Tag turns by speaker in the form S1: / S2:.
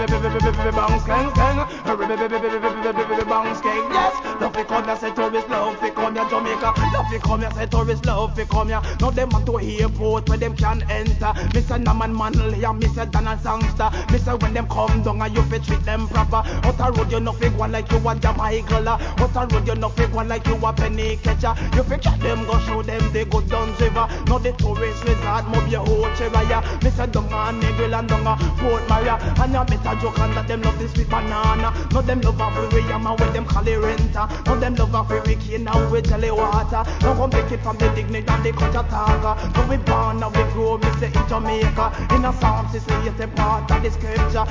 S1: Bounce gang, bounce gang. Yes, love fi come here, say tourist love fi come here Jamaica. Love fi come here, say tourist love fi come here. Now them want to airport where them can enter. Me say Naman Manley, me say Donald Sangster. Me say when them come down and you fi treat them proper. Out a road you no fi go like you a Jamaica. Out a road you no fi go like you a penny catcher. You fi catch them go show them they go down river. Now the tourist resort mob your whole cheraya. Me say down a Negril and down a Port Maria. And you better joke and that them love this sweet banana. Now them love a free yama with them cali renta. Now them love a free Ricky now with jelly water. Now come take it from the dignity and the culture talker. Now we born, now we grow, me say in Jamaica. In a psalm, she say it's a part of the scripture.